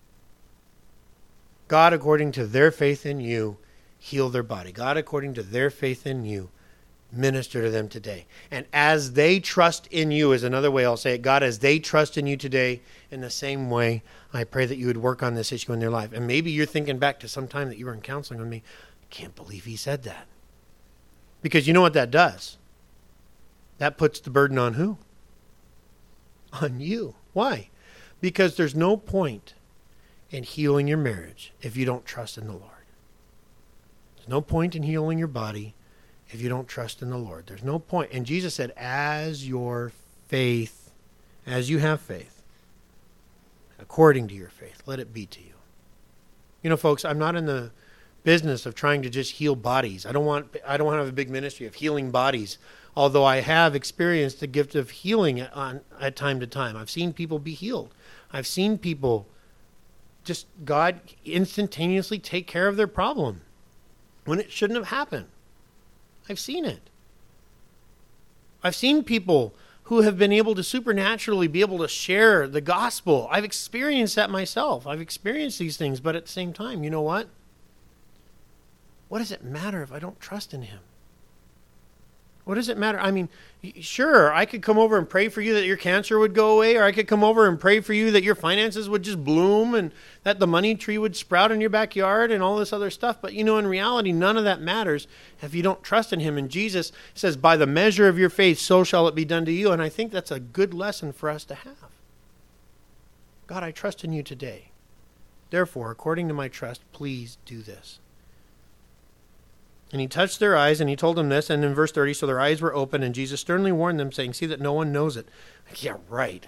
God, according to their faith in you, heal their body. God, according to their faith in you, minister to them today. And as they trust in you, is another way I'll say it. God, as they trust in you today, in the same way, I pray that you would work on this issue in their life. And maybe you're thinking back to some time that you were in counseling with me. I can't believe he said that. Because you know what that does? That puts the burden on who? On you. Why? Because there's no point in healing your marriage if you don't trust in the Lord. There's no point in healing your body if you don't trust in the Lord. There's no point. And Jesus said, as your faith, as you have faith, according to your faith, let it be to you. You know, folks, I'm not in the business of trying to just heal bodies. I don't want I don't want to have a big ministry of healing bodies, although I have experienced the gift of healing at, on, at time to time. I've seen people be healed. I've seen people just, God instantaneously take care of their problem when it shouldn't have happened. I've seen it. I've seen people who have been able to supernaturally be able to share the gospel. I've experienced that myself. I've experienced these things, but at the same time, you know what? What does it matter if I don't trust in him? What does it matter? I mean, sure, I could come over and pray for you that your cancer would go away, or I could come over and pray for you that your finances would just bloom and that the money tree would sprout in your backyard and all this other stuff. But, you know, in reality, none of that matters if you don't trust in him. And Jesus says, by the measure of your faith, so shall it be done to you. And I think that's a good lesson for us to have. God, I trust in you today. Therefore, according to my trust, please do this. And he touched their eyes, and he told them this. And in verse thirty, so their eyes were open, and Jesus sternly warned them, saying, see that no one knows it. Yeah, right.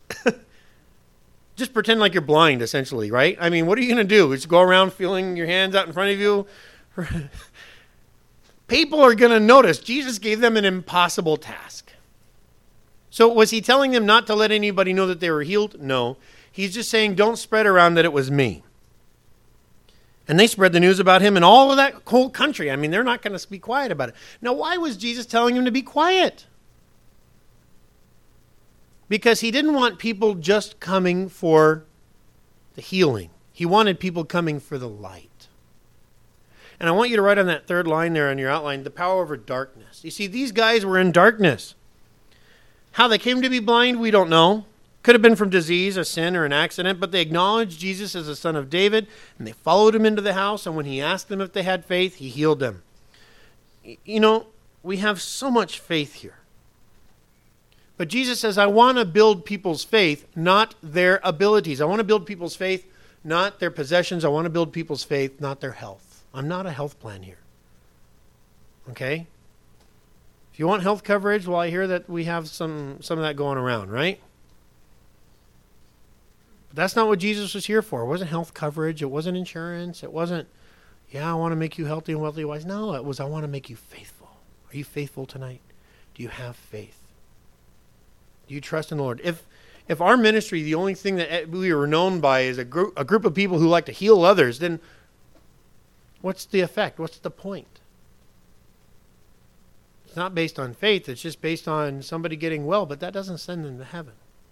Just pretend like you're blind, essentially, right? I mean, what are you going to do? Just go around feeling your hands out in front of you? People are going to notice. Jesus gave them an impossible task. So was he telling them not to let anybody know that they were healed? No. He's just saying, don't spread around that it was me. And they spread the news about him in all of that whole country. I mean, they're not going to be quiet about it. Now, why was Jesus telling him to be quiet? Because he didn't want people just coming for the healing. He wanted people coming for the light. And I want you to write on that third line there on your outline, the power over darkness. You see, these guys were in darkness. How they came to be blind, we don't know. Could have been from disease, a sin, or an accident, but they acknowledged Jesus as the Son of David, and they followed him into the house, and when he asked them if they had faith, he healed them. You know, we have so much faith here. But Jesus says, I want to build people's faith, not their abilities. I want to build people's faith, not their possessions. I want to build people's faith, not their health. I'm not a health plan here. Okay? If you want health coverage, well, I hear that we have some, some of that going around, right? That's not what Jesus was here for. It wasn't health coverage. It wasn't insurance. It wasn't, yeah, I want to make you healthy and wealthy wise. No, it was, I want to make you faithful. Are you faithful tonight? Do you have faith? Do you trust in the Lord? If if our ministry, the only thing that we were known by is a group, a group of people who like to heal others, then what's the effect? What's the point? It's not based on faith. It's just based on somebody getting well, but that doesn't send them to heaven.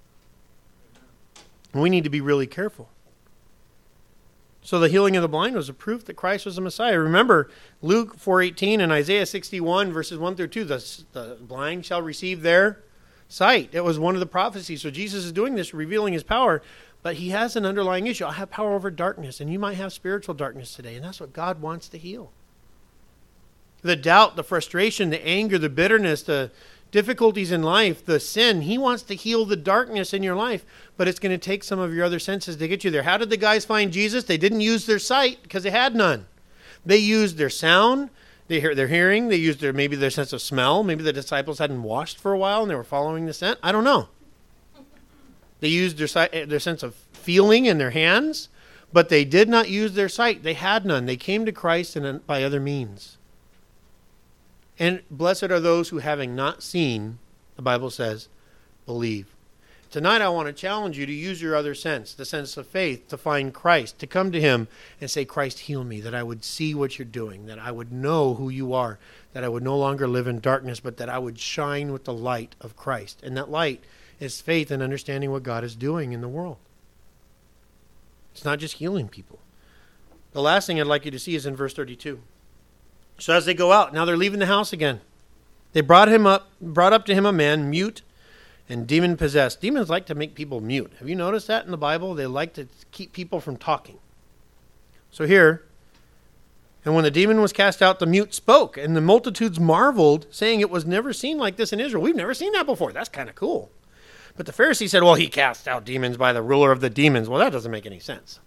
We need to be really careful. So the healing of the blind was a proof that Christ was the Messiah. Remember Luke four eighteen and Isaiah sixty-one verses one through two. The, the blind shall receive their sight. It was one of the prophecies. So Jesus is doing this, revealing his power. But he has an underlying issue. I have power over darkness. And you might have spiritual darkness today. And that's what God wants to heal. The doubt, the frustration, the anger, the bitterness, the difficulties in life, the sin, he wants to heal the darkness in your life, but it's going to take some of your other senses to get you there. How did the guys find Jesus? They didn't use their sight because they had none. They used their sound, they hear their hearing, they used their maybe their sense of smell. Maybe the disciples hadn't washed for a while and they were following the scent. I don't know. They used their their sense of feeling in their hands, but they did not use their sight. They had none. They came to Christ and by other means. And blessed are those who, having not seen, the Bible says, believe. Tonight I want to challenge you to use your other sense, the sense of faith, to find Christ, to come to him and say, Christ, heal me, that I would see what you're doing, that I would know who you are, that I would no longer live in darkness, but that I would shine with the light of Christ. And that light is faith and understanding what God is doing in the world. It's not just healing people. The last thing I'd like you to see is in verse thirty-two. So as they go out, now they're leaving the house again. They brought him up, brought up to him a man mute and demon possessed. Demons like to make people mute. Have you noticed that in the Bible? They like to keep people from talking. So here, and when the demon was cast out, the mute spoke, and the multitudes marveled, saying it was never seen like this in Israel. We've never seen that before. That's kind of cool. But the Pharisee said, well, he cast out demons by the ruler of the demons. Well, that doesn't make any sense.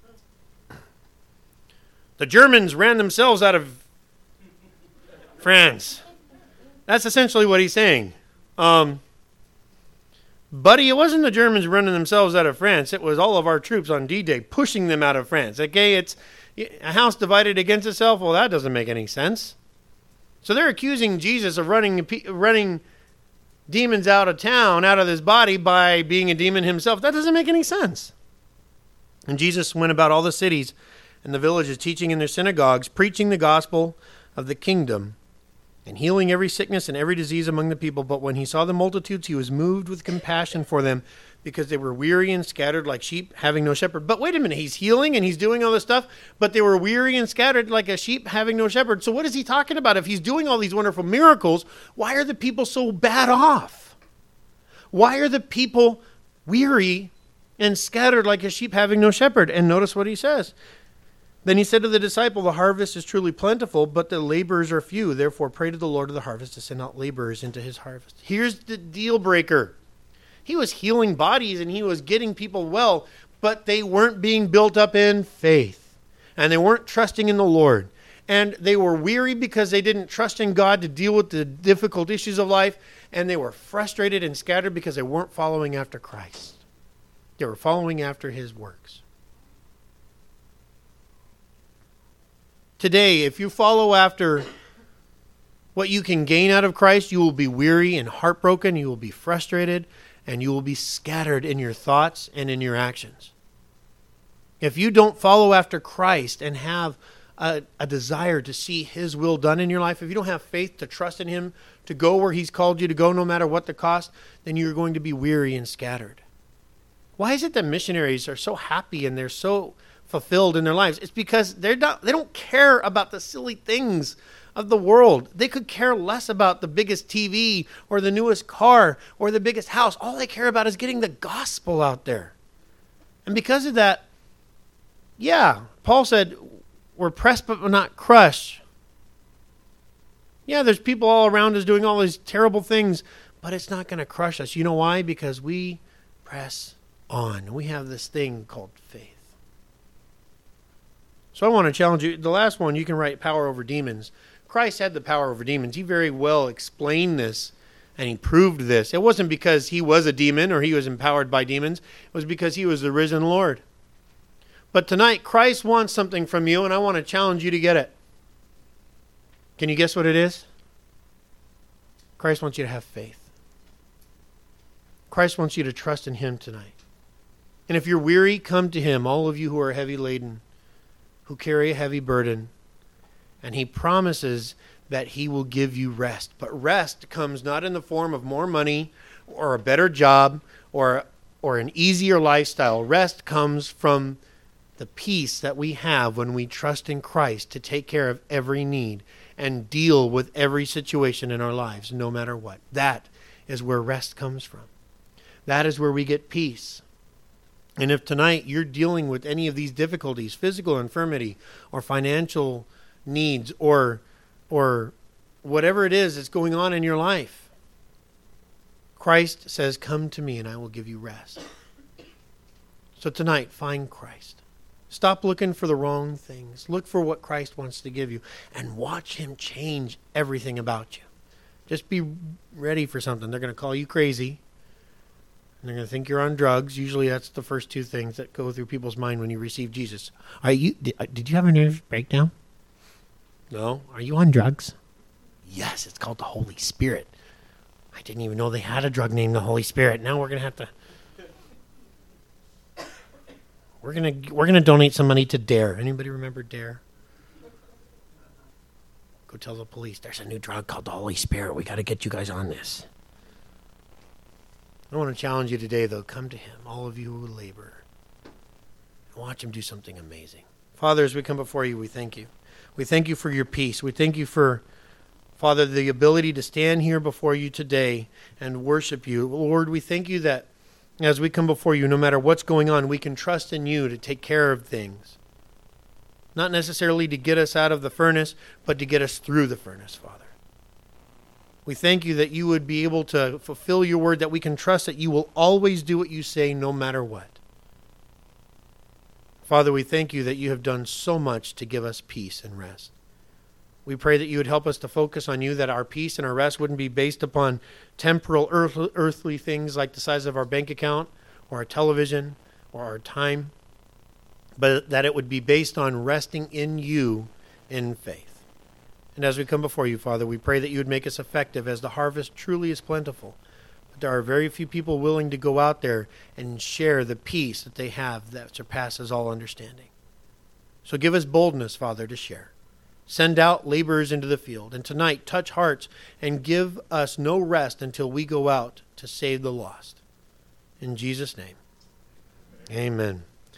The Germans ran themselves out of France. That's essentially what he's saying. Um, buddy, it wasn't the Germans running themselves out of France. It was all of our troops on D-Day pushing them out of France. Okay, it's a house divided against itself. Well, that doesn't make any sense. So they're accusing Jesus of running running demons out of town, out of his body, by being a demon himself. That doesn't make any sense. And Jesus went about all the cities and the villages, teaching in their synagogues, preaching the gospel of the kingdom, and healing every sickness and every disease among the people. But when he saw the multitudes, he was moved with compassion for them, because they were weary and scattered like sheep, having no shepherd. But wait a minute, he's healing and he's doing all this stuff, but they were weary and scattered like a sheep having no shepherd. So what is he talking about? If he's doing all these wonderful miracles, why are the people so bad off? Why are the people weary and scattered like a sheep having no shepherd? And notice what he says. Then he said to the disciple, the harvest is truly plentiful, but the laborers are few. Therefore, pray to the Lord of the harvest to send out laborers into his harvest. Here's the deal breaker. He was healing bodies and he was getting people well, but they weren't being built up in faith. And they weren't trusting in the Lord. And they were weary because they didn't trust in God to deal with the difficult issues of life. And they were frustrated and scattered because they weren't following after Christ. They were following after his works. Today, if you follow after what you can gain out of Christ, you will be weary and heartbroken, you will be frustrated, and you will be scattered in your thoughts and in your actions. If you don't follow after Christ and have a, a desire to see his will done in your life, if you don't have faith to trust in him, to go where he's called you to go no matter what the cost, then you're going to be weary and scattered. Why is it that missionaries are so happy and they're so fulfilled in their lives? It's because they're not, they don't care about the silly things of the world. They could care less about the biggest T V or the newest car or the biggest house. All they care about is getting the gospel out there. And because of that, yeah, Paul said, we're pressed but not crushed. Yeah, there's people all around us doing all these terrible things, but it's not going to crush us. You know why? Because we press on. We have this thing called faith. So I want to challenge you. The last one, you can write power over demons. Christ had the power over demons. He very well explained this, and he proved this. It wasn't because he was a demon or he was empowered by demons. It was because he was the risen Lord. But tonight, Christ wants something from you, and I want to challenge you to get it. Can you guess what it is? Christ wants you to have faith. Christ wants you to trust in him tonight. And if you're weary, come to him, all of you who are heavy laden, who carry a heavy burden, and he promises that he will give you rest. But rest comes not in the form of more money or a better job or, or an easier lifestyle. Rest comes from the peace that we have when we trust in Christ to take care of every need and deal with every situation in our lives, no matter what. That is where rest comes from. That is where we get peace. And if tonight you're dealing with any of these difficulties, physical infirmity or financial needs or or whatever it is that's going on in your life, Christ says, come to me and I will give you rest. So tonight, find Christ. Stop looking for the wrong things. Look for what Christ wants to give you and watch him change everything about you. Just be ready for something. They're going to call you crazy. And they're going to think you're on drugs. Usually that's the first two things that go through people's mind when you receive Jesus. Are you? Did, did you have a nervous breakdown? No. Are you on drugs? Yes, it's called the Holy Spirit. I didn't even know they had a drug named the Holy Spirit. Now we're going to have to... We're going to we're gonna donate some money to DARE. Anybody remember DARE? Go tell the police, there's a new drug called the Holy Spirit. We got to get you guys on this. I want to challenge you today, though. Come to him, all of you who labor. And watch him do something amazing. Father, as we come before you, we thank you. We thank you for your peace. We thank you for, Father, the ability to stand here before you today and worship you. Lord, we thank you that as we come before you, no matter what's going on, we can trust in you to take care of things. Not necessarily to get us out of the furnace, but to get us through the furnace, Father. We thank you that you would be able to fulfill your word, that we can trust that you will always do what you say no matter what. Father, we thank you that you have done so much to give us peace and rest. We pray that you would help us to focus on you, that our peace and our rest wouldn't be based upon temporal, earth, earthly things like the size of our bank account or our television or our time, but that it would be based on resting in you in faith. And as we come before you, Father, we pray that you would make us effective, as the harvest truly is plentiful. But there are very few people willing to go out there and share the peace that they have that surpasses all understanding. So give us boldness, Father, to share. Send out laborers into the field. And tonight, touch hearts and give us no rest until we go out to save the lost. In Jesus' name, amen.